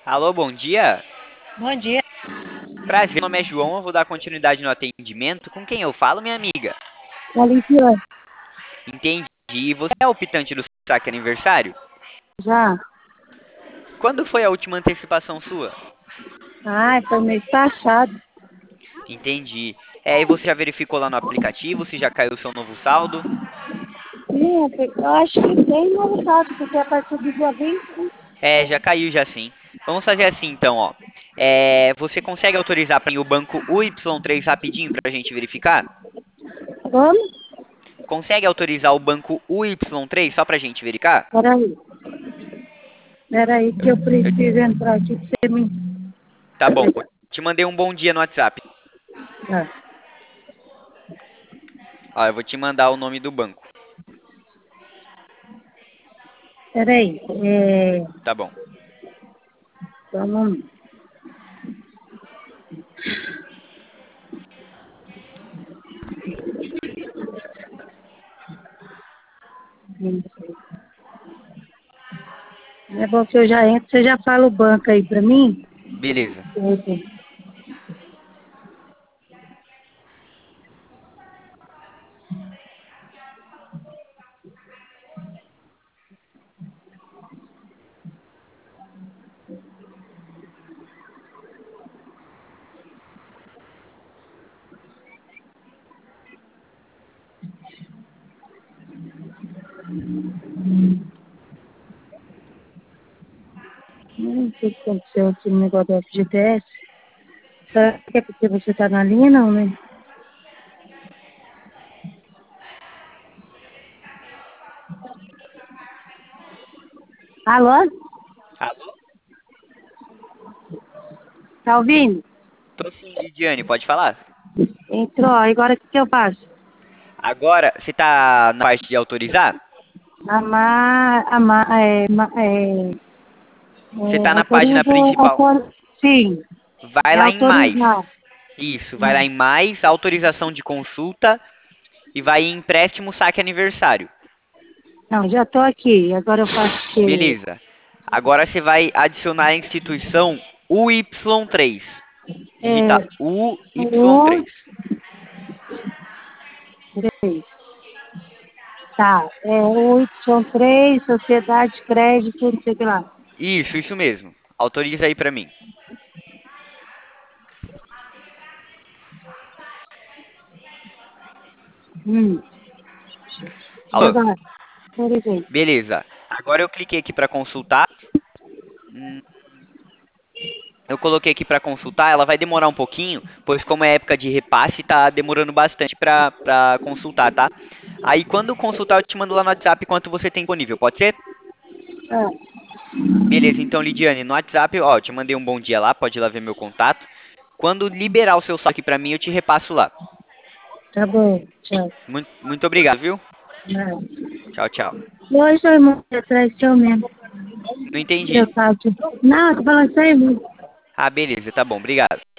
Alô, bom dia. Bom dia, Prazer, meu nome é João, eu vou dar continuidade no atendimento. Com quem eu falo, minha amiga? Alicia. Entendi. E você é o optante do saque aniversário? Já. Quando foi a última antecipação sua? Ai, foi mês passado. Entendi. E você já verificou lá no aplicativo se já caiu o seu novo saldo? Sim, eu acho que tem no saldo, porque a partir do dia 20. Já caiu já sim. Vamos fazer assim então, ó. Você consegue autorizar para o banco UY3 rapidinho para a gente verificar? Vamos? Consegue autorizar o banco UY3 só para a gente verificar? Peraí. Peraí, que eu preciso entrar aqui pra você me. Tá bom. Te mandei um bom dia no WhatsApp. Ah, Ó, eu vou te mandar o nome do banco. peraí. Tá bom. Vamos. É bom que eu já entro, você já fala o banco aí pra mim? Beleza. Uhum. Não sei o que aconteceu aqui no negócio do FGTS. Será que é porque você tá na linha, não, né? Alô? Alô? Tá ouvindo? Tô sim, Lidiane, pode falar? Entrou, agora o que eu faço? Agora, você tá na parte de autorizar? Você tá na página Autoriza, principal. sim, Vai é lá em mais. autorizar. Isso, vai lá em mais, autorização de consulta e vai em empréstimo saque aniversário. Não, já estou aqui, agora eu faço o quê? Beleza. Agora você vai adicionar a instituição UY3. Digita É, um, UY3. três. Tá, o Y3, Sociedade de Crédito, não sei o que lá. Isso mesmo. Autoriza aí pra mim. Hum, e Alô? agora? Autorizei. Beleza. Agora eu cliquei aqui para consultar. Hum, Eu coloquei aqui para consultar. Ela vai demorar um pouquinho, pois como é época de repasse, tá demorando bastante para consultar, tá? Aí quando consultar, eu te mando lá no WhatsApp quanto você tem disponível. Pode ser? Ah, Beleza. Então, Lidiane, no WhatsApp, ó, eu te mandei um bom dia lá. Pode ir lá ver meu contato. Quando liberar o seu saque para mim, eu te repasso lá. tá bom, tchau. Muito obrigado, viu? Ah. Tchau, tchau. Hoje eu irmão atrás seu mesmo. Não entendi. Eu tava aqui. Não, tô falando isso aí, Ah, beleza, tá bom. Obrigado.